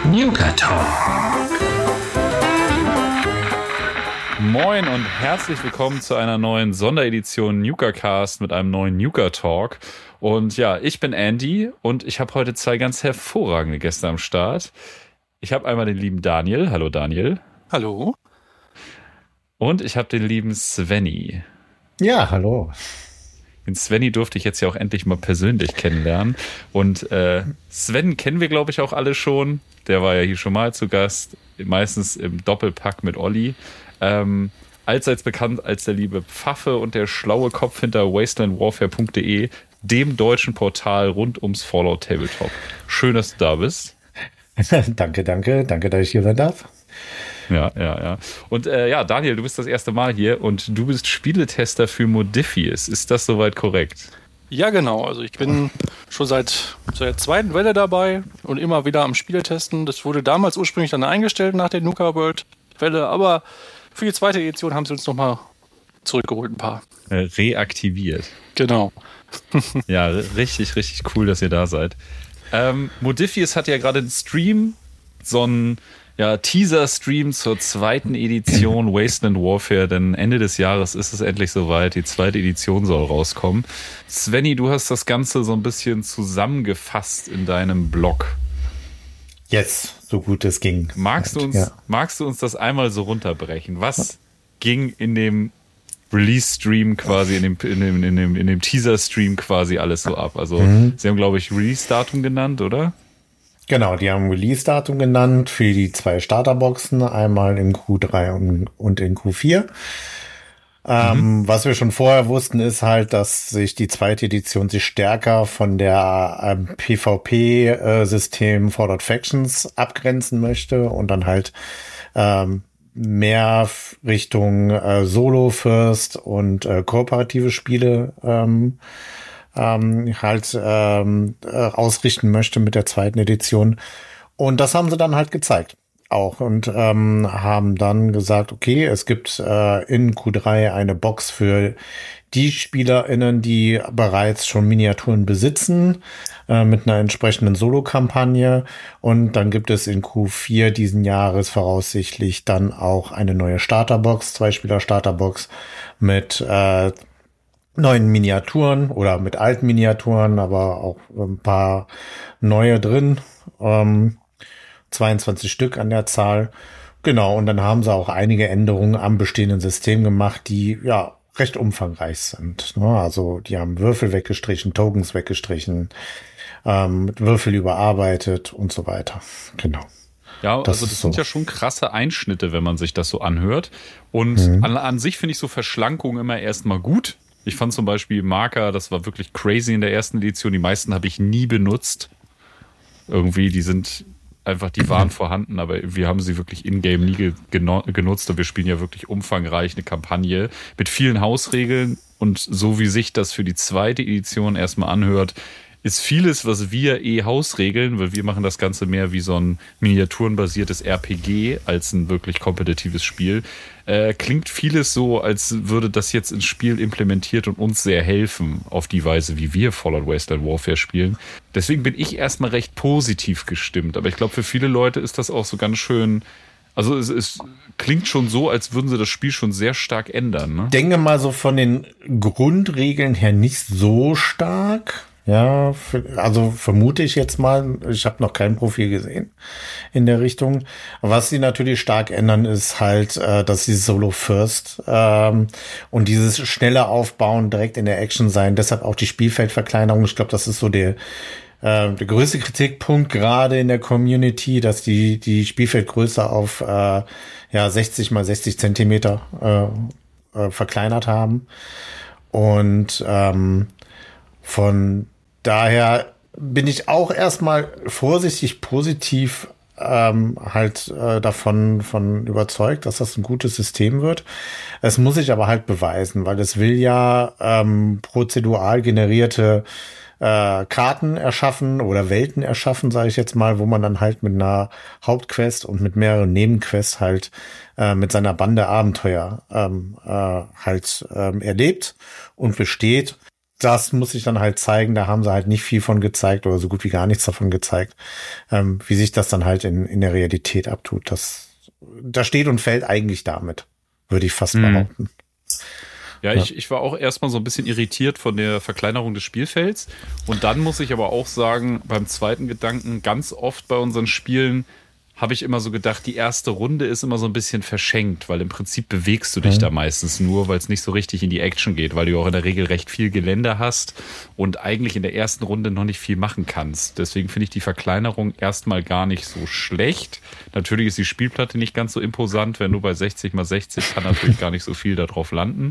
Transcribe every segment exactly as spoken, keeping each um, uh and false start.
Nuka Talk. Moin und herzlich willkommen zu einer neuen Sonderedition NukaCast mit einem neuen Nuka Talk. Und ja, ich bin Andy und ich habe heute zwei ganz hervorragende Gäste am Start. Ich habe einmal den lieben Daniel. Hallo Daniel. Hallo. Und ich habe den lieben Svenny. Ja, hallo. Den Svenny durfte ich jetzt ja auch endlich mal persönlich kennenlernen. Und äh, Sven kennen wir, glaube ich, auch alle schon. Der war ja hier schon mal zu Gast, meistens im Doppelpack mit Olli. Ähm, allseits bekannt als der liebe Pfaffe und der schlaue Kopf hinter wasteland warfare punkt de, dem deutschen Portal rund ums Fallout Tabletop. Schön, dass du da bist. danke, danke. Danke, dass ich hier sein darf. Ja, ja, ja. Und äh, ja, Daniel, du bist das erste Mal hier und du bist Spieletester für Modiphius. Ist das soweit korrekt? Ja, genau. Also ich bin schon seit, seit der zweiten Welle dabei und immer wieder am Spieletesten. Das wurde damals ursprünglich dann eingestellt nach der Nuka World Welle, aber für die zweite Edition haben sie uns nochmal zurückgeholt, ein paar. Äh, reaktiviert. Genau. Ja, richtig, richtig cool, dass ihr da seid. Ähm, Modiphius hat ja gerade einen Stream, so einen ja, Teaser-Stream zur zweiten Edition Wasteland Warfare, denn Ende des Jahres ist es endlich soweit, die zweite Edition soll rauskommen. Svenny, du hast das Ganze so ein bisschen zusammengefasst in deinem Blog. Yes, so gut es ging. Magst du uns, ja. magst du uns das einmal so runterbrechen? Was ging in dem Release-Stream quasi, in dem, in dem, in dem, in dem Teaser-Stream quasi alles so ab? Also, mhm. Sie haben, glaube ich, Release-Datum genannt, oder? Genau, die haben Release-Datum genannt für die zwei Starterboxen, einmal in Q drei und, und in Q vier. Ähm, mhm. Was wir schon vorher wussten, ist halt, dass sich die zweite Edition sich stärker von der ähm, PvP-System Fallout Factions abgrenzen möchte und dann halt ähm, mehr Richtung äh, Solo First und äh, kooperative Spiele ähm, ähm, halt ähm, äh, ausrichten möchte mit der zweiten Edition. Und das haben sie dann halt gezeigt. Auch und ähm, haben dann gesagt, okay, es gibt äh, in Q drei eine Box für die SpielerInnen, die bereits schon Miniaturen besitzen, äh, mit einer entsprechenden Solo-Kampagne. Und dann gibt es in Q vier diesen Jahres voraussichtlich dann auch eine neue Starterbox, Zwei-Spieler-Starterbox mit äh, neuen Miniaturen oder mit alten Miniaturen, aber auch ein paar neue drin. Ähm, zweiundzwanzig Stück an der Zahl. Genau, und dann haben sie auch einige Änderungen am bestehenden System gemacht, die ja recht umfangreich sind. Also die haben Würfel weggestrichen, Tokens weggestrichen, ähm, Würfel überarbeitet und so weiter. Genau. Ja, das also das so. sind ja schon krasse Einschnitte, wenn man sich das so anhört. Und mhm. an, an sich finde ich so Verschlankung immer erstmal gut. Ich fand zum Beispiel Marker, das war wirklich crazy in der ersten Edition. Die meisten habe ich nie benutzt. Irgendwie, die sind einfach, die waren vorhanden, aber wir haben sie wirklich in-game nie genutzt und wir spielen ja wirklich umfangreich eine Kampagne mit vielen Hausregeln und so wie sich das für die zweite Edition erstmal anhört, ist vieles, was wir eh Hausregeln, weil wir machen das Ganze mehr wie so ein miniaturenbasiertes R P G als ein wirklich kompetitives Spiel. Äh, klingt vieles so, als würde das jetzt ins Spiel implementiert und uns sehr helfen auf die Weise, wie wir Fallout Wasteland Warfare spielen. Deswegen bin ich erstmal recht positiv gestimmt. Aber ich glaube, für viele Leute ist das auch so ganz schön. Also es, es klingt schon so, als würden sie das Spiel schon sehr stark ändern. Ne? Ich denke mal so von den Grundregeln her nicht so stark. Ja, also vermute ich jetzt mal, ich habe noch kein Profil gesehen in der Richtung. Was sie natürlich stark ändern, ist halt, äh, dass sie Solo First ähm, und dieses schnelle Aufbauen direkt in der Action sein, deshalb auch die Spielfeldverkleinerung. Ich glaube, das ist so der, äh, der größte Kritikpunkt gerade in der Community, dass die die Spielfeldgröße auf äh, ja sechzig mal sechzig Zentimeter äh, äh, verkleinert haben. Und ähm, von daher bin ich auch erstmal vorsichtig positiv ähm, halt äh, davon von überzeugt, dass das ein gutes System wird. Es muss sich aber halt beweisen, weil es will ja ähm, prozedural generierte äh, Karten erschaffen oder Welten erschaffen, sage ich jetzt mal, wo man dann halt mit einer Hauptquest und mit mehreren Nebenquests halt äh, mit seiner Bande Abenteuer ähm, äh, halt ähm, erlebt und besteht. das muss ich dann halt zeigen. Da haben sie halt nicht viel von gezeigt oder so gut wie gar nichts davon gezeigt, ähm, wie sich das dann halt in, in der Realität abtut. Das, das steht und fällt eigentlich damit, würde ich fast mhm. behaupten. Ja, ja. Ich, ich war auch erstmal so ein bisschen irritiert von der Verkleinerung des Spielfelds. Und dann muss ich aber auch sagen, beim zweiten Gedanken, ganz oft bei unseren Spielen habe ich immer so gedacht, die erste Runde ist immer so ein bisschen verschenkt, weil im Prinzip bewegst du dich mhm. da meistens nur, weil es nicht so richtig in die Action geht, weil du auch in der Regel recht viel Gelände hast und eigentlich in der ersten Runde noch nicht viel machen kannst. Deswegen finde ich die Verkleinerung erstmal gar nicht so schlecht. Natürlich ist die Spielplatte nicht ganz so imposant, wenn du bei sechzig mal sechzig kann natürlich gar nicht so viel da drauf landen.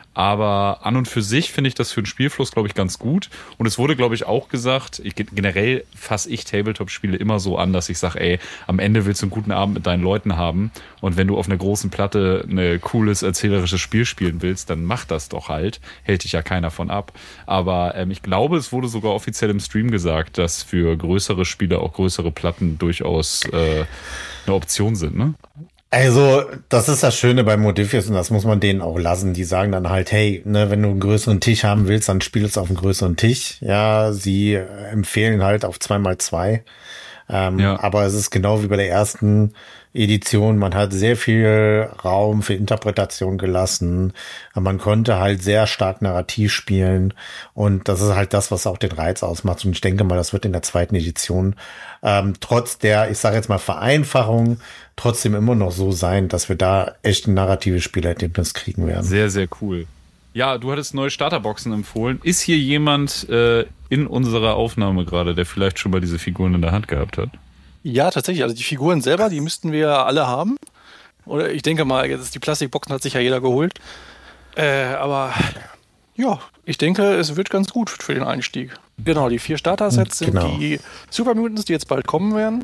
Aber an und für sich finde ich das für den Spielfluss, glaube ich, ganz gut. Und es wurde, glaube ich, auch gesagt, ich, generell fasse ich Tabletop-Spiele immer so an, dass ich sage, ey, am Ende willst du einen guten Abend mit deinen Leuten haben. Und wenn du auf einer großen Platte ein cooles, erzählerisches Spiel spielen willst, dann mach das doch halt. Hält dich ja keiner von ab. Aber ähm, ich glaube, es wurde sogar offiziell im Stream gesagt, dass für größere Spiele auch größere Platten durchaus äh, eine Option sind, ne? Also, das ist das Schöne bei Modifius und das muss man denen auch lassen. Die sagen dann halt, hey, ne, wenn du einen größeren Tisch haben willst, dann spiel es auf einem größeren Tisch. Ja, sie empfehlen halt auf zwei mal zwei. Ähm, ja. Aber es ist genau wie bei der ersten Edition. Man hat sehr viel Raum für Interpretation gelassen. Man konnte halt sehr stark narrativ spielen. Und das ist halt das, was auch den Reiz ausmacht. Und ich denke mal, das wird in der zweiten Edition ähm, trotz der, ich sage jetzt mal, Vereinfachung trotzdem immer noch so sein, dass wir da echt ein narratives Spielerlebnis kriegen werden. Sehr, sehr cool. Ja, du hattest neue Starterboxen empfohlen. Ist hier jemand äh, in unserer Aufnahme gerade, der vielleicht schon mal diese Figuren in der Hand gehabt hat? Ja, tatsächlich. Also die Figuren selber, die müssten wir alle haben. Oder ich denke mal, jetzt die Plastikboxen hat sich ja jeder geholt. Äh, aber ja, ich denke, es wird ganz gut für den Einstieg. Genau, die vier Starter-Sets sind genau. die Super Mutants, die jetzt bald kommen werden.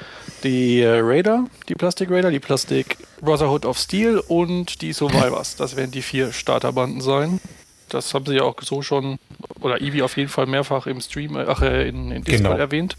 Die äh, Raider, die Plastic Raider, die Plastic Brotherhood of Steel und die Survivors. Das werden die vier Starterbanden sein. Das haben sie ja auch so schon, oder Eevee auf jeden Fall mehrfach im Stream, ach, äh, in, in Discord genau. erwähnt.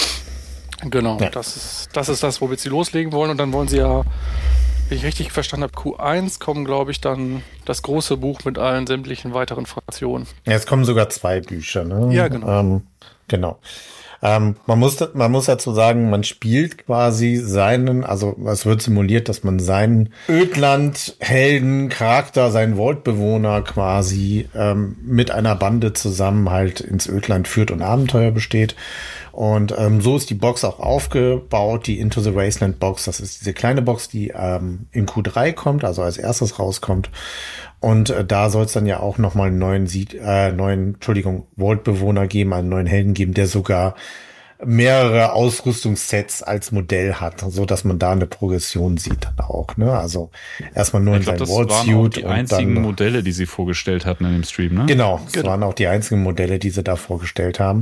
Genau, ja. das, ist, das ist das, womit sie loslegen wollen. Und dann wollen sie ja, wenn ich richtig verstanden habe, Q eins kommen, glaube ich, dann das große Buch mit allen sämtlichen weiteren Fraktionen. Ja, es kommen sogar zwei Bücher, ne? Ja, genau. Ähm, genau. Ähm, man muss, man muss dazu sagen, man spielt quasi seinen, also es wird simuliert, dass man seinen Ödland-Helden, Charakter, seinen Vault-Bewohner quasi ähm, mit einer Bande zusammen halt ins Ödland führt und Abenteuer besteht. Und ähm, so ist die Box auch aufgebaut, die Into the Wasteland Box. Das ist diese kleine Box, die ähm, in Q drei kommt, also als erstes rauskommt. Und äh, da soll es dann ja auch nochmal einen neuen, Sied, äh, neuen, Entschuldigung, Vault-Bewohner geben, einen neuen Helden geben, der sogar mehrere Ausrüstungssets als Modell hat, so dass man da eine Progression sieht dann auch, ne? Also erstmal nur in seinem Vault-Suit. Das waren auch die einzigen dann, Modelle, die sie vorgestellt hatten in dem Stream, ne? Genau, das genau. waren auch die einzigen Modelle, die sie da vorgestellt haben.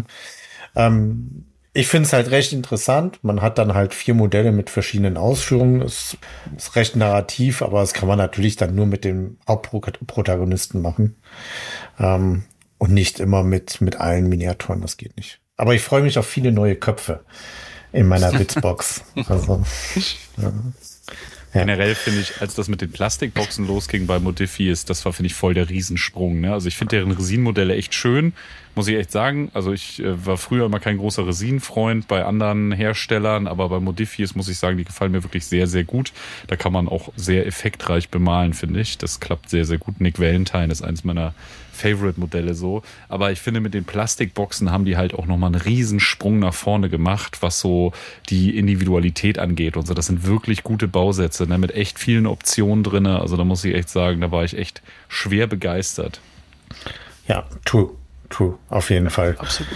Ähm, ich finde es halt recht interessant. Man hat dann halt vier Modelle mit verschiedenen Ausführungen. Es ist recht narrativ, aber das kann man natürlich dann nur mit dem Hauptprotagonisten machen. Ähm, und nicht immer mit, mit allen Miniaturen. Das geht nicht. Aber ich freue mich auf viele neue Köpfe in meiner Blitzbox. Also, ja. Ja. Generell finde ich, als das mit den Plastikboxen losging bei Modifius, das war, finde ich, voll der Riesensprung. Ne? Also ich finde deren Resin-Modelle echt schön, muss ich echt sagen. Also ich äh, war früher immer kein großer Resin-Freund bei anderen Herstellern, aber bei Modifius muss ich sagen, die gefallen mir wirklich sehr, sehr gut. Da kann man auch sehr effektreich bemalen, finde ich. Das klappt sehr, sehr gut. Nick Valentine ist eins meiner Favorite-Modelle so. Aber ich finde, mit den Plastikboxen haben die halt auch nochmal einen Riesensprung nach vorne gemacht, was so die Individualität angeht und so. Das sind wirklich gute Bausätze, ne, mit echt vielen Optionen drin. Also da muss ich echt sagen, da war ich echt schwer begeistert. Ja, true, true, auf jeden Fall. Absolut.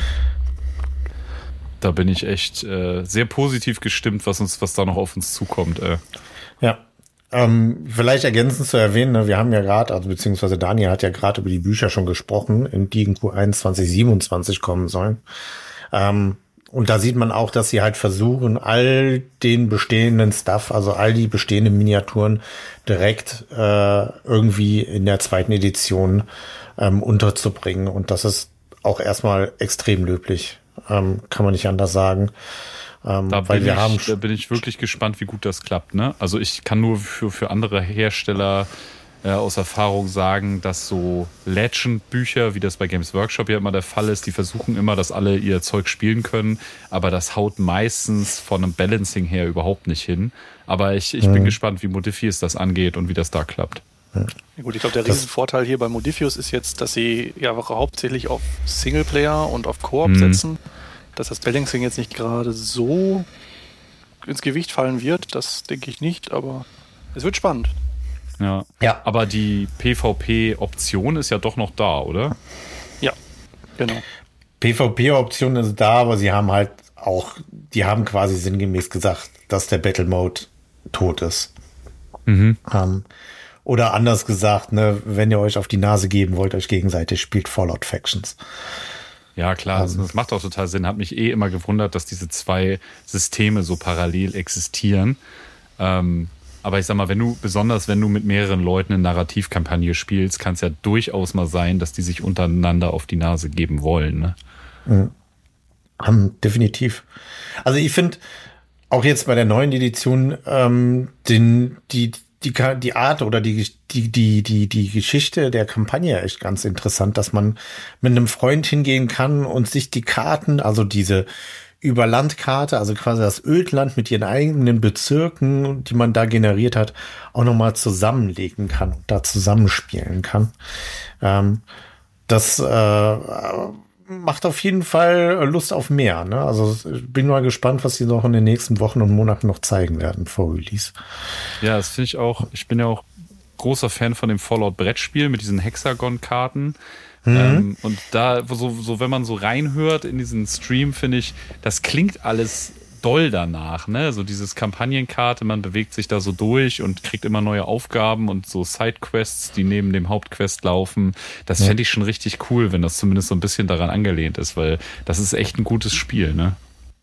Da bin ich echt äh, sehr positiv gestimmt, was uns, was da noch auf uns zukommt. Äh. Ja. Ähm, vielleicht ergänzend zu erwähnen, ne, wir haben ja gerade, also beziehungsweise Daniel hat ja gerade über die Bücher schon gesprochen, in die in Q eins zwanzig siebenundzwanzig kommen sollen. Ähm, und da sieht man auch, dass sie halt versuchen, all den bestehenden Stuff, also all die bestehenden Miniaturen direkt äh, irgendwie in der zweiten Edition ähm, unterzubringen. Und das ist auch erstmal extrem löblich, ähm, kann man nicht anders sagen. Ähm, da, weil bin wir ich, haben da bin ich wirklich gespannt, wie gut das klappt. Ne? Also ich kann nur für, für andere Hersteller äh, aus Erfahrung sagen, dass so Legend-Bücher, wie das bei Games Workshop ja immer der Fall ist, die versuchen immer, dass alle ihr Zeug spielen können, aber das haut meistens von einem Balancing her überhaupt nicht hin. Aber ich, ich mhm. bin gespannt, wie Modiphius das angeht und wie das da klappt. Ja. Ja gut, ich glaube, der Riesenvorteil hier bei Modiphius ist jetzt, dass sie ja hauptsächlich auf Singleplayer und auf Koop mhm. setzen, dass das Balancing jetzt nicht gerade so ins Gewicht fallen wird, das denke ich nicht, aber es wird spannend. Ja. ja, aber die PvP-Option ist ja doch noch da, oder? Ja, genau. PvP-Option ist da, aber sie haben halt auch, die haben quasi sinngemäß gesagt, dass der Battle Mode tot ist. Mhm. Ähm, oder anders gesagt, ne, wenn ihr euch auf die Nase geben wollt, euch gegenseitig, spielt Fallout Factions. Ja, klar, das, das macht auch total Sinn. Hat mich eh immer gewundert, dass diese zwei Systeme so parallel existieren. Ähm, aber ich sag mal, wenn du, besonders wenn du mit mehreren Leuten eine Narrativkampagne spielst, kann es ja durchaus mal sein, dass die sich untereinander auf die Nase geben wollen. Ne? Mhm. Um, definitiv. Also ich finde auch jetzt bei der neuen Edition ähm, den, die, die, die Art oder die, die, die, die, die Geschichte der Kampagne echt ganz interessant, dass man mit einem Freund hingehen kann und sich die Karten, also diese Überlandkarte, also quasi das Ödland mit ihren eigenen Bezirken, die man da generiert hat, auch nochmal zusammenlegen kann und da zusammenspielen kann. Ähm, das äh, macht auf jeden Fall Lust auf mehr. Ne? Also ich bin mal gespannt, was sie noch in den nächsten Wochen und Monaten noch zeigen werden vor Release. Ja, das finde ich auch. Ich bin ja auch großer Fan von dem Fallout-Brettspiel mit diesen Hexagon-Karten. Mhm. Ähm, und da, so, so, wenn man so reinhört in diesen Stream, finde ich, das klingt alles doll danach, ne? So dieses Kampagnenkarte, man bewegt sich da so durch und kriegt immer neue Aufgaben und so Sidequests, die neben dem Hauptquest laufen. Das ja. fände ich schon richtig cool, wenn das zumindest so ein bisschen daran angelehnt ist, weil das ist echt ein gutes Spiel, ne?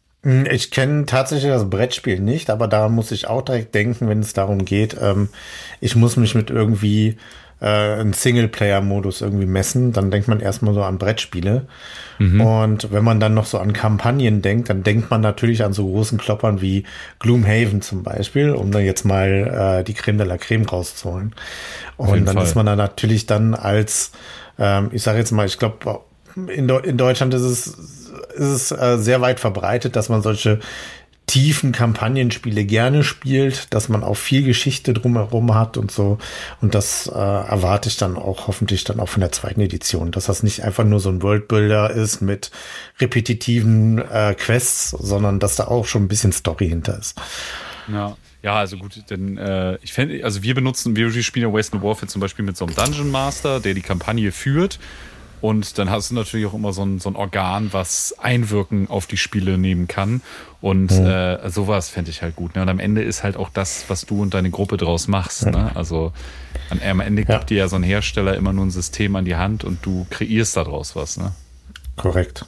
Ich kenne tatsächlich das Brettspiel nicht, aber da muss ich auch direkt denken, wenn es darum geht, ähm, ich muss mich mit irgendwie äh, einem Singleplayer-Modus irgendwie messen, dann denkt man erstmal so an Brettspiele. Mhm. Und wenn man dann noch so an Kampagnen denkt, dann denkt man natürlich an so großen Kloppern wie Gloomhaven zum Beispiel, um da jetzt mal äh, die Creme de la Creme rauszuholen. Und dann Fall. ist man da natürlich dann als, ähm, ich sage jetzt mal, ich glaube, in, in Deutschland ist es, ist es äh, sehr weit verbreitet, dass man solche tiefen Kampagnenspiele gerne spielt, dass man auch viel Geschichte drumherum hat und so. Und das äh, erwarte ich dann auch hoffentlich dann auch von der zweiten Edition, dass das nicht einfach nur so ein Worldbuilder ist mit repetitiven äh, Quests, sondern dass da auch schon ein bisschen Story hinter ist. Ja. Ja, also gut, denn äh, ich fände, also wir benutzen, wir spielen ja Wasteland Warfare zum Beispiel mit so einem Dungeon Master, der die Kampagne führt. Und dann hast du natürlich auch immer so ein, so ein Organ, was Einwirken auf die Spiele nehmen kann. Und mhm. äh, sowas fände ich halt gut. Ne? Und am Ende ist halt auch das, was du und deine Gruppe draus machst. Ja. Ne? Also am, am Ende ja. gibt dir ja so ein Hersteller immer nur ein System an die Hand und du kreierst daraus was. Ne? Korrekt.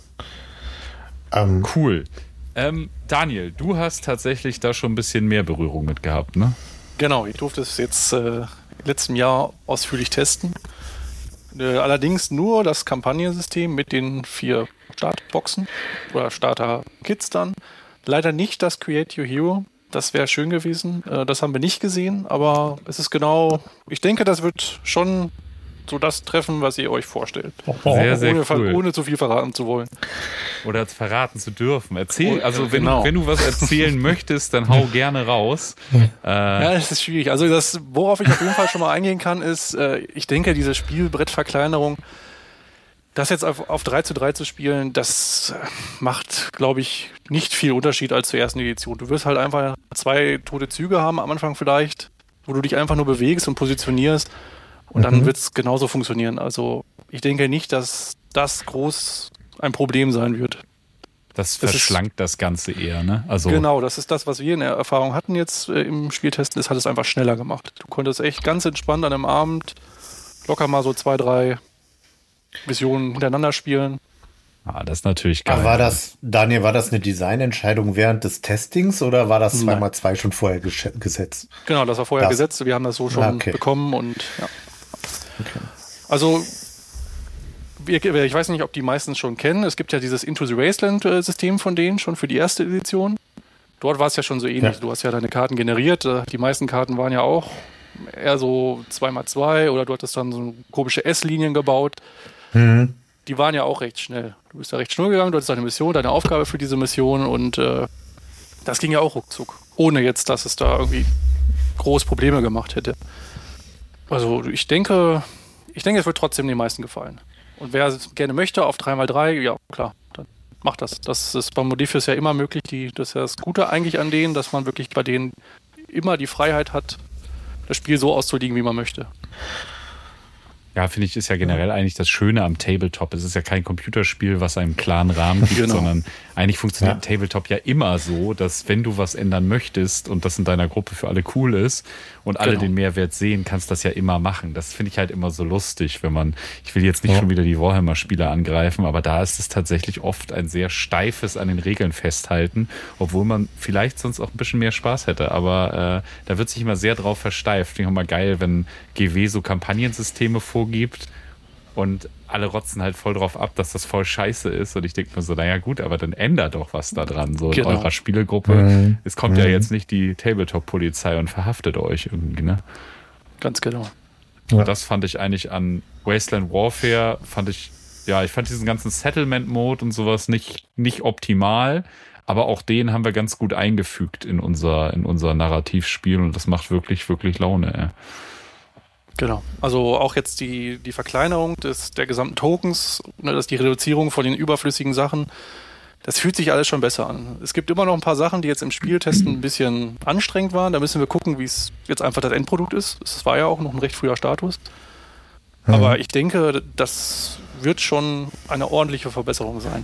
Ähm, cool. Ähm, Daniel, du hast tatsächlich da schon ein bisschen mehr Berührung mit gehabt, ne? Genau, ich durfte es jetzt äh, im letzten Jahr ausführlich testen. Allerdings nur das Kampagnensystem mit den vier Startboxen oder Starter-Kits dann. Leider nicht das Create Your Hero. Das wäre schön gewesen. Das haben wir nicht gesehen, aber es ist genau, ich denke, das wird schon so das treffen, was ihr euch vorstellt. Sehr, sehr ohne, cool. ohne zu viel verraten zu wollen. Oder verraten zu dürfen. Erzähl, also wenn, genau. wenn du was erzählen möchtest, dann hau gerne raus. äh, ja, das ist schwierig. Also das, worauf ich auf jeden Fall schon mal eingehen kann, ist, äh, ich denke, diese Spielbrettverkleinerung, das jetzt auf, auf drei zu drei zu spielen, das macht, glaube ich, nicht viel Unterschied als zur ersten Edition. Du wirst halt einfach zwei tote Züge haben am Anfang vielleicht, wo du dich einfach nur bewegst und positionierst. Und dann mhm. wird es genauso funktionieren. Also ich denke nicht, dass das groß ein Problem sein wird. Das, das verschlankt ist, das Ganze eher, ne? Also genau, das ist das, was wir in der Erfahrung hatten jetzt äh, im Spieltesten. Es hat es einfach schneller gemacht. Du konntest echt ganz entspannt an einem Abend locker mal so zwei, drei Missionen hintereinander spielen. Ah, das ist natürlich geil. Aber war das, Daniel, war das eine Designentscheidung während des Testings oder war das zwei mal zwei schon vorher gesetzt? Genau, das war vorher das. gesetzt. Wir haben das so schon okay. bekommen und ja. Okay. Also, ich weiß nicht, ob die meisten schon kennen. Es gibt ja dieses Into the Wasteland-System von denen schon für die erste Edition. Dort war es ja schon so ähnlich. Ja. Du hast ja deine Karten generiert. Die meisten Karten waren ja auch eher so zwei mal zwei oder du hattest dann so komische S-Linien gebaut. Mhm. Die waren ja auch recht schnell. Du bist da recht schnell gegangen, du hattest deine Mission, deine Aufgabe für diese Mission und äh, das ging ja auch ruckzuck. Ohne jetzt, dass es da irgendwie groß Probleme gemacht hätte. Also ich denke, ich denke, es wird trotzdem den meisten gefallen. Und wer es gerne möchte auf drei mal drei, ja klar, dann macht das. Das ist bei Modiphius ja immer möglich. Die, das ist ja das Gute eigentlich an denen, dass man wirklich bei denen immer die Freiheit hat, das Spiel so auszulegen, wie man möchte. Ja, finde ich, ist ja generell eigentlich das Schöne am Tabletop. Es ist ja kein Computerspiel, was einen klaren Rahmen gibt, genau. sondern eigentlich funktioniert ja. Tabletop ja immer so, dass wenn du was ändern möchtest und das in deiner Gruppe für alle cool ist und alle genau. den Mehrwert sehen, kannst das ja immer machen. Das finde ich halt immer so lustig, wenn man, ich will jetzt nicht ja. schon wieder die Warhammer-Spiele angreifen, aber da ist es tatsächlich oft ein sehr steifes an den Regeln festhalten, obwohl man vielleicht sonst auch ein bisschen mehr Spaß hätte. Aber äh, da wird sich immer sehr drauf versteift. Finde ich immer geil, wenn G W so Kampagnensysteme vor gibt und alle rotzen halt voll drauf ab, dass das voll scheiße ist und ich denke mir so, naja gut, aber dann ändert doch was da dran, so genau. in eurer Spielegruppe. Mhm. Es kommt mhm. ja jetzt nicht die Tabletop-Polizei und verhaftet euch irgendwie, ne? Ganz genau. Ja. Das fand ich eigentlich an Wasteland Warfare, fand ich, ja, ich fand diesen ganzen Settlement-Mode und sowas nicht, nicht optimal, aber auch den haben wir ganz gut eingefügt in unser, in unser Narrativspiel und das macht wirklich, wirklich Laune, ey. Genau, also auch jetzt die, die Verkleinerung des, der gesamten Tokens, ne, das ist die Reduzierung von den überflüssigen Sachen, das fühlt sich alles schon besser an. Es gibt immer noch ein paar Sachen, die jetzt im Spieltesten ein bisschen anstrengend waren, da müssen wir gucken, wie es jetzt einfach das Endprodukt ist. Es war ja auch noch ein recht früher Status. Mhm. Aber ich denke, das wird schon eine ordentliche Verbesserung sein.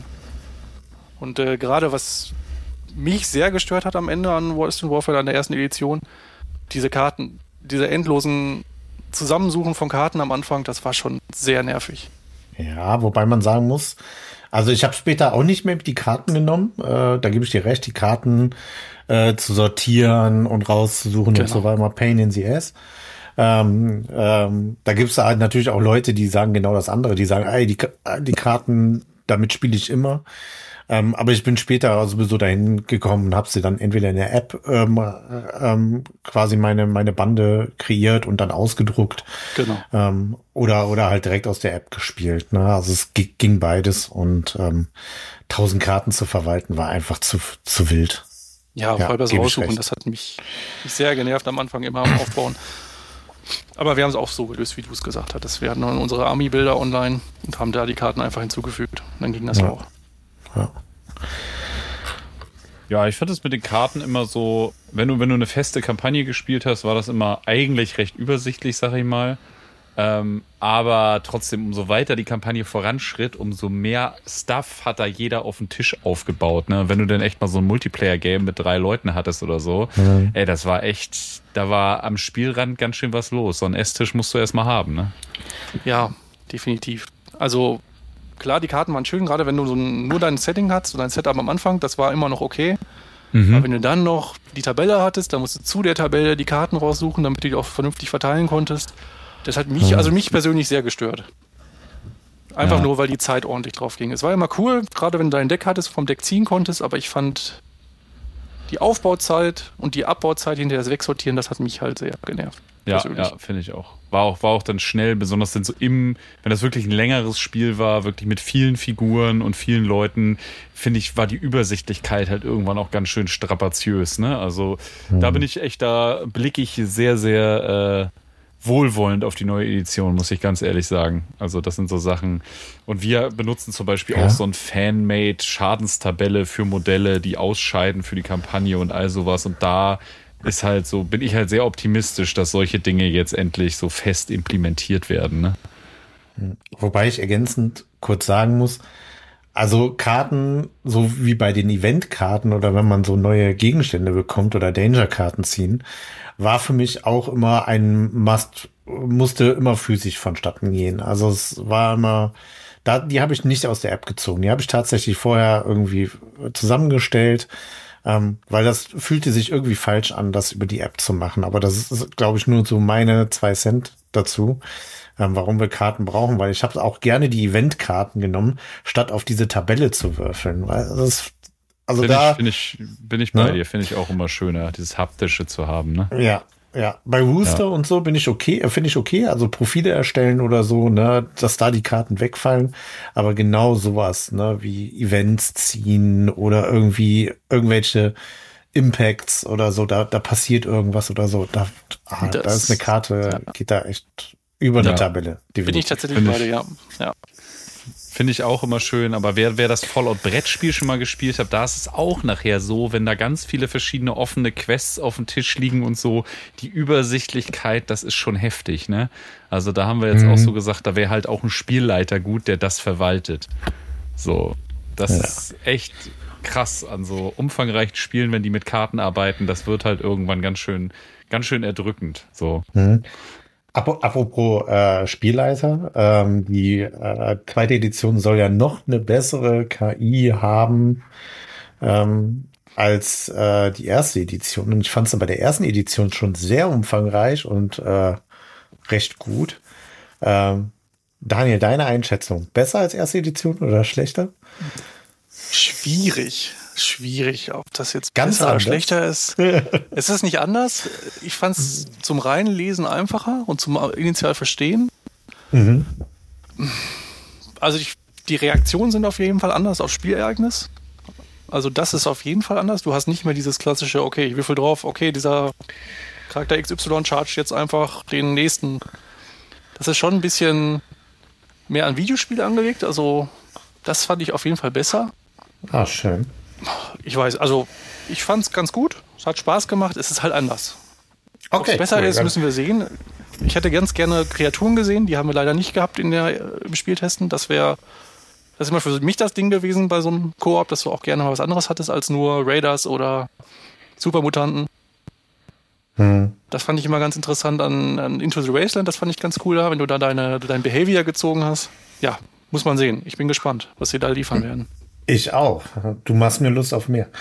Und äh, gerade was mich sehr gestört hat am Ende an Wasteland Warfare, an der ersten Edition, diese Karten, diese endlosen Zusammensuchen von Karten am Anfang, das war schon sehr nervig. Ja, wobei man sagen muss, also ich habe später auch nicht mehr die Karten genommen, äh, da gebe ich dir recht, die Karten äh, zu sortieren und rauszusuchen genau. und so war immer Pain in the Ass. Ähm, ähm, da gibt es halt natürlich auch Leute, die sagen genau das andere, die sagen, ey, die, die Karten, damit spiele ich immer. Ähm, aber ich bin später sowieso dahin gekommen und habe sie dann entweder in der App ähm, ähm, quasi meine meine Bande kreiert und dann ausgedruckt. Genau. Ähm, oder oder halt direkt aus der App gespielt. Ne? Also es g- ging beides und ähm, tausend Karten zu verwalten war einfach zu zu wild. Ja, vor allem das Raussuchen, das hat mich, mich sehr genervt am Anfang immer am Aufbauen. Aber wir haben es auch so gelöst, wie du es gesagt hattest. Wir hatten unsere Army-Bilder online und haben da die Karten einfach hinzugefügt. Und dann ging das ja. auch. Ja. Ja, ich fand es mit den Karten immer so, wenn du, wenn du eine feste Kampagne gespielt hast, war das immer eigentlich recht übersichtlich, sag ich mal. Ähm, aber trotzdem, umso weiter die Kampagne voranschritt, umso mehr Stuff hat da jeder auf den Tisch aufgebaut. Ne? Wenn du denn echt mal so ein Multiplayer-Game mit drei Leuten hattest oder so, mhm. ey, das war echt, da war am Spielrand ganz schön was los. So einen Esstisch musst du erstmal haben, ne? Ja, definitiv. Also klar, die Karten waren schön, gerade wenn du so ein, nur dein Setting hattest, so dein Setup am Anfang, das war immer noch okay. Mhm. Aber wenn du dann noch die Tabelle hattest, dann musst du zu der Tabelle die Karten raussuchen, damit du die auch vernünftig verteilen konntest. Das hat mich, also mich persönlich sehr gestört. Einfach ja. nur, weil die Zeit ordentlich drauf ging. Es war immer cool, gerade wenn du dein Deck hattest, vom Deck ziehen konntest, aber ich fand die Aufbauzeit und die Abbauzeit hinter das Wegsortieren, das hat mich halt sehr genervt. Ja, ja, finde ich auch. War auch. War auch dann schnell, besonders dann so im, wenn das wirklich ein längeres Spiel war, wirklich mit vielen Figuren und vielen Leuten, finde ich, war die Übersichtlichkeit halt irgendwann auch ganz schön strapaziös, ne? Also mhm. da bin ich echt, da blicke ich sehr, sehr äh, wohlwollend auf die neue Edition, muss ich ganz ehrlich sagen. Also das sind so Sachen. Und wir benutzen zum Beispiel ja. auch so ein Fan-Made Schadenstabelle für Modelle, die ausscheiden für die Kampagne und all sowas. Und da ist halt so, bin ich halt sehr optimistisch, dass solche Dinge jetzt endlich so fest implementiert werden. Ne? Wobei ich ergänzend kurz sagen muss, also Karten, so wie bei den Eventkarten oder wenn man so neue Gegenstände bekommt oder Danger-Karten ziehen, war für mich auch immer ein Must, musste immer physisch vonstatten gehen. Also es war immer, da, die habe ich nicht aus der App gezogen. Die habe ich tatsächlich vorher irgendwie zusammengestellt, ähm, weil das fühlte sich irgendwie falsch an, das über die App zu machen. Aber das ist, glaube ich, nur so meine zwei Cent dazu, ähm, warum wir Karten brauchen, weil ich habe auch gerne die Eventkarten genommen, statt auf diese Tabelle zu würfeln. Weil das, also find da ich, find ich, bin ich bei ne? dir, finde ich auch immer schöner, dieses Haptische zu haben. Ne? Ja, Ja, bei Rooster ja. und so bin ich okay, finde ich okay, also Profile erstellen oder so, ne, dass da die Karten wegfallen, aber genau sowas, ne, wie Events ziehen oder irgendwie irgendwelche Impacts oder so, da, da passiert irgendwas oder so, da, ah, da ist eine Karte, ja. geht da echt über eine ja. Tabelle. Definitiv. Bin ich tatsächlich beide, ja. ja. Finde ich auch immer schön, aber wer, wer das Fallout-Brettspiel schon mal gespielt hat, da ist es auch nachher so, wenn da ganz viele verschiedene offene Quests auf dem Tisch liegen und so, die Übersichtlichkeit, das ist schon heftig, ne? Also da haben wir jetzt mhm. auch so gesagt, da wäre halt auch ein Spielleiter gut, der das verwaltet. So, das ja. ist echt krass an so umfangreichen Spielen, wenn die mit Karten arbeiten, das wird halt irgendwann ganz schön, ganz schön erdrückend, so. Mhm. Apropos äh, Spielleiter, ähm, die äh, zweite Edition soll ja noch eine bessere K I haben ähm, als äh, die erste Edition. Und ich fand es bei der ersten Edition schon sehr umfangreich und äh, recht gut. Ähm, Daniel, deine Einschätzung, besser als erste Edition oder schlechter? Schwierig. Schwierig, ob das jetzt ganz besser anders. Oder schlechter ist. Es ist nicht anders. Ich fand es zum reinen Lesen einfacher und zum initial Verstehen. Mhm. Also ich, die Reaktionen sind auf jeden Fall anders aufs Spielereignis. Also das ist auf jeden Fall anders. Du hast nicht mehr dieses klassische, okay, ich würfel drauf, okay, dieser Charakter X Y charge jetzt einfach den nächsten. Das ist schon ein bisschen mehr an Videospiele angelegt. Also das fand ich auf jeden Fall besser. Ah, schön. Ich weiß, also ich fand es ganz gut. Es hat Spaß gemacht. Es ist halt anders. Okay, Ob es besser cool, ist, müssen wir sehen. Ich hätte ganz gerne Kreaturen gesehen. Die haben wir leider nicht gehabt in der, im Spieltesten. Das wäre das ist immer für mich das Ding gewesen bei so einem Koop, dass du auch gerne mal was anderes hattest als nur Raiders oder Supermutanten. Hm. Das fand ich immer ganz interessant an, an Into the Wasteland. Das fand ich ganz cool, wenn du da deine, dein Behavior gezogen hast. Ja, muss man sehen. Ich bin gespannt, was sie da liefern werden. Ich auch. Du machst mir Lust auf mehr.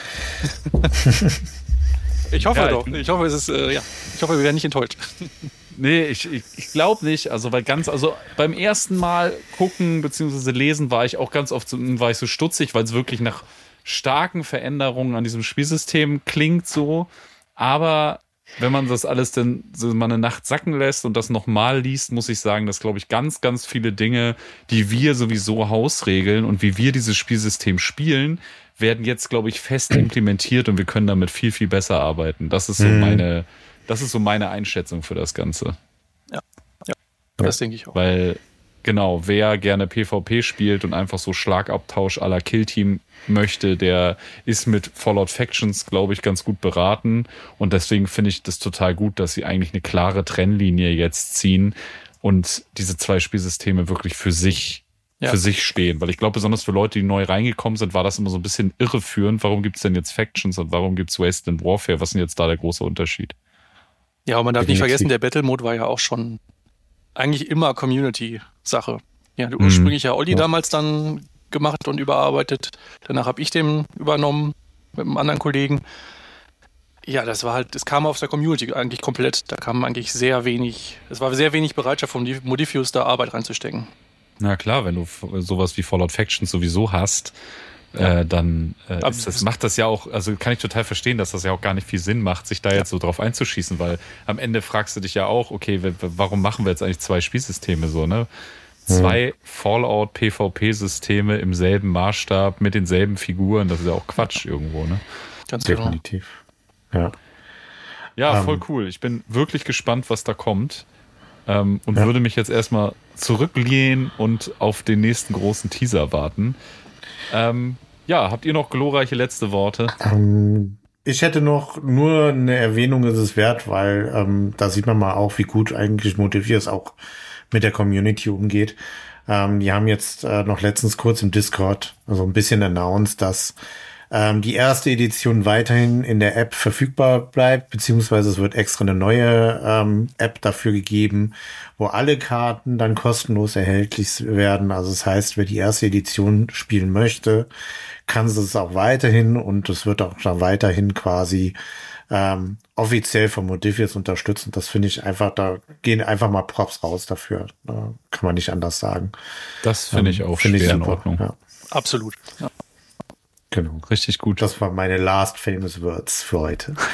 Ich hoffe ja, doch. Ich hoffe, es ist, äh, ja. Ich hoffe, wir werden nicht enttäuscht. Nee, ich, ich, ich glaube nicht. Also, weil ganz, also beim ersten Mal gucken bzw. lesen war ich auch ganz oft so, war ich so stutzig, weil es wirklich nach starken Veränderungen an diesem Spielsystem klingt so. Aber wenn man das alles dann so mal eine Nacht sacken lässt und das nochmal liest, muss ich sagen, dass, glaube ich, ganz, ganz viele Dinge, die wir sowieso hausregeln und wie wir dieses Spielsystem spielen, werden jetzt, glaube ich, fest implementiert und wir können damit viel, viel besser arbeiten. Das ist so mhm. meine, das ist so meine Einschätzung für das Ganze. Ja, ja, das denke ich auch. Weil, genau, wer gerne PvP spielt und einfach so Schlagabtausch à la Killteam möchte, der ist mit Fallout Factions, glaube ich, ganz gut beraten. Und deswegen finde ich das total gut, dass sie eigentlich eine klare Trennlinie jetzt ziehen und diese zwei Spielsysteme wirklich für sich, ja. für sich stehen. Weil ich glaube, besonders für Leute, die neu reingekommen sind, war das immer so ein bisschen irreführend. Warum gibt es denn jetzt Factions und warum gibt es Wasteland Warfare? Was ist denn jetzt da der große Unterschied? Ja, und man darf nicht vergessen, der Battle-Mode war ja auch schon eigentlich immer Community-Sache. Ja, ursprünglich ja Olli ja. damals dann gemacht und überarbeitet. Danach habe ich den übernommen mit einem anderen Kollegen. Ja, das war halt, es kam aus der Community eigentlich komplett. Da kam eigentlich sehr wenig, es war sehr wenig Bereitschaft von Modifius da Arbeit reinzustecken. Na klar, wenn du sowas wie Fallout Factions sowieso hast, ja. äh, dann äh, ist das, macht das ja auch, also kann ich total verstehen, dass das ja auch gar nicht viel Sinn macht, sich da ja. jetzt so drauf einzuschießen, weil am Ende fragst du dich ja auch, okay, warum machen wir jetzt eigentlich zwei Spielsysteme so, ne? Zwei Fallout-PvP-Systeme im selben Maßstab mit denselben Figuren, das ist ja auch Quatsch irgendwo, ne? Ganz definitiv. Ja, ja um. voll cool. Ich bin wirklich gespannt, was da kommt. Ähm, und ja. würde mich jetzt erstmal zurücklehnen und auf den nächsten großen Teaser warten. Ähm, ja, habt ihr noch glorreiche letzte Worte? Um. Ich hätte noch nur eine Erwähnung, ist es wert, weil ähm, da sieht man mal auch, wie gut eigentlich Modifius auch mit der Community umgeht. Ähm, die haben jetzt äh, noch letztens kurz im Discord so also ein bisschen announced, dass ähm, die erste Edition weiterhin in der App verfügbar bleibt, beziehungsweise es wird extra eine neue ähm, App dafür gegeben, wo alle Karten dann kostenlos erhältlich werden. Also das heißt, wer die erste Edition spielen möchte, kann es auch weiterhin und es wird auch dann weiterhin quasi ähm, offiziell von Modifius unterstützt. Und das finde ich einfach, da gehen einfach mal Props raus dafür. Da kann man nicht anders sagen. Das finde ich auch find schwer ich in Ordnung. Ja. Absolut. Ja. Genau. Richtig gut. Das war meine last famous words für heute.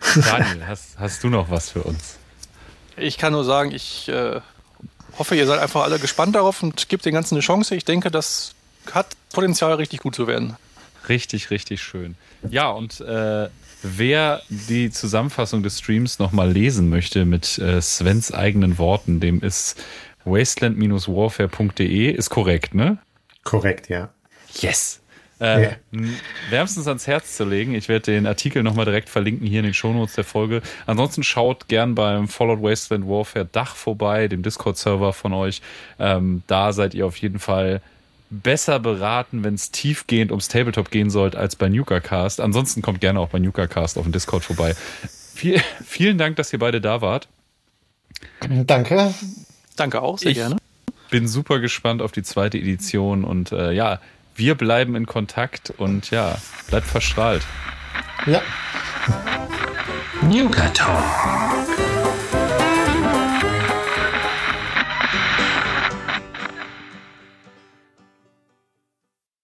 Daniel, hast, hast du noch was für uns? Ich kann nur sagen, ich äh, hoffe, ihr seid einfach alle gespannt darauf und gebt den Ganzen eine Chance. Ich denke, das hat Potenzial, richtig gut zu werden. Richtig, richtig schön. Ja, und äh, wer die Zusammenfassung des Streams nochmal lesen möchte mit äh, Svens eigenen Worten, dem ist wasteland Bindestrich warfare Punkt de, ist korrekt, ne? Korrekt, ja. Yes! Äh, Ja. Wärmstens ans Herz zu legen. Ich werde den Artikel nochmal direkt verlinken hier in den Shownotes der Folge. Ansonsten schaut gern beim Fallout Wasteland Warfare Dach vorbei, dem Discord-Server von euch. Ähm, da seid ihr auf jeden Fall besser beraten, wenn es tiefgehend ums Tabletop gehen sollte, als bei NukaCast. Ansonsten kommt gerne auch bei NukaCast auf dem Discord vorbei. Viel, vielen Dank, dass ihr beide da wart. Danke. Danke auch, sehr Ich gerne. bin super gespannt auf die zweite Edition und äh, ja, wir bleiben in Kontakt und ja, bleibt verstrahlt. Ja. Nuka Talk.